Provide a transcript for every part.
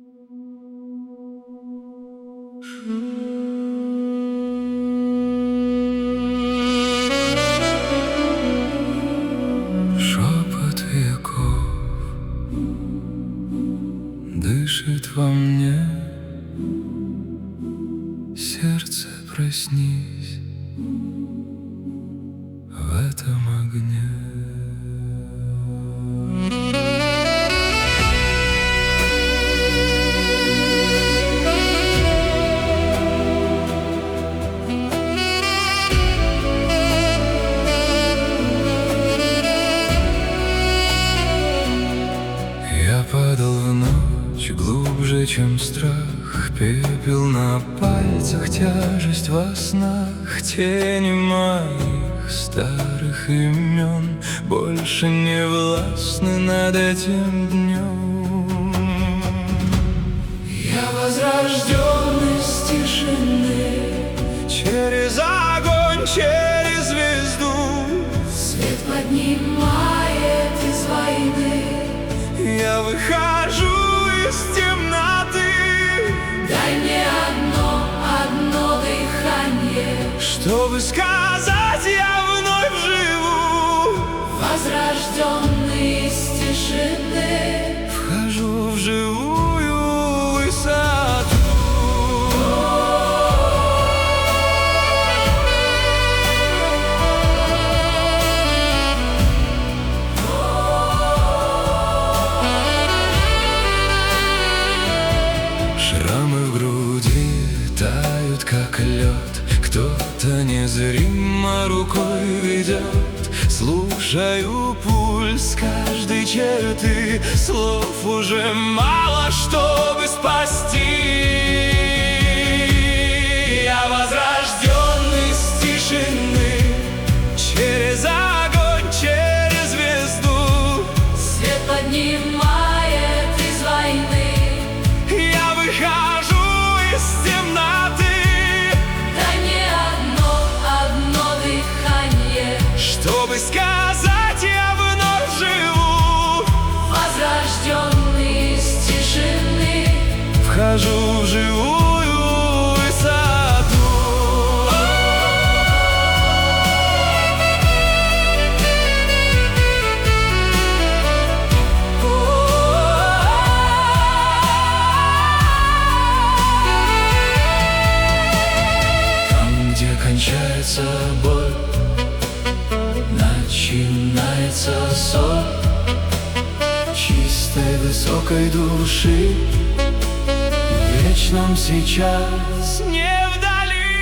Шепот веков дышит во мне. Сердце, проснись в этом огне. Я падал в ночь глубже, чем страх. Пепел на пальцах, тяжесть во снах. Тени моих старых имен больше не властны над этим днем. Я возрожден из тишины, через огонь, через звезду. Свет поднимает из войны. Я выхожу из темноты. Дай мне одно дыхание, Чтобы сказать, я вновь живу. возрожденный из тишины. Вхожу в живую высоту. Шрамы в груди тают, как лед. Кто-то незримо рукой ведет. Слушаю пульс каждой черты. Слов уже мало, чтобы спасти. Я возрожден из тишины, через огонь, через звезду. Свет поднимает из войны. Я выхожу из темноты. Дай мне одно дыхание, Чтобы сказать, я вновь живу. возрожденный из тишины. Вхожу в живую высоту. Там, где кончается боль, начинается сон чистой высокой души. В вечном сейчас не вдали.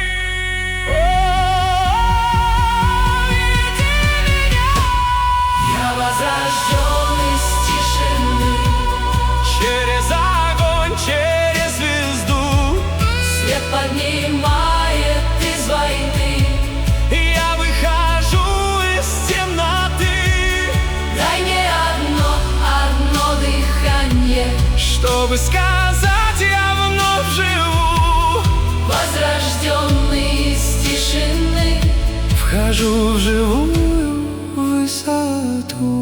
Веди меня. Я возрожден из тишины. Через огонь, через звезду. Свет поднимает из войны. Я выхожу из темноты. Дай мне одно дыхание, Чтобы сказать, я вновь живу. возрожденный из тишины. Вхожу в живую высоту.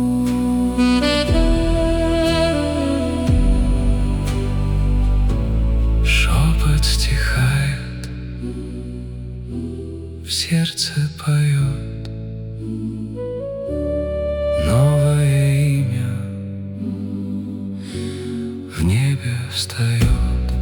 Шепот стихает, в сердце поет новое имя в небе встает.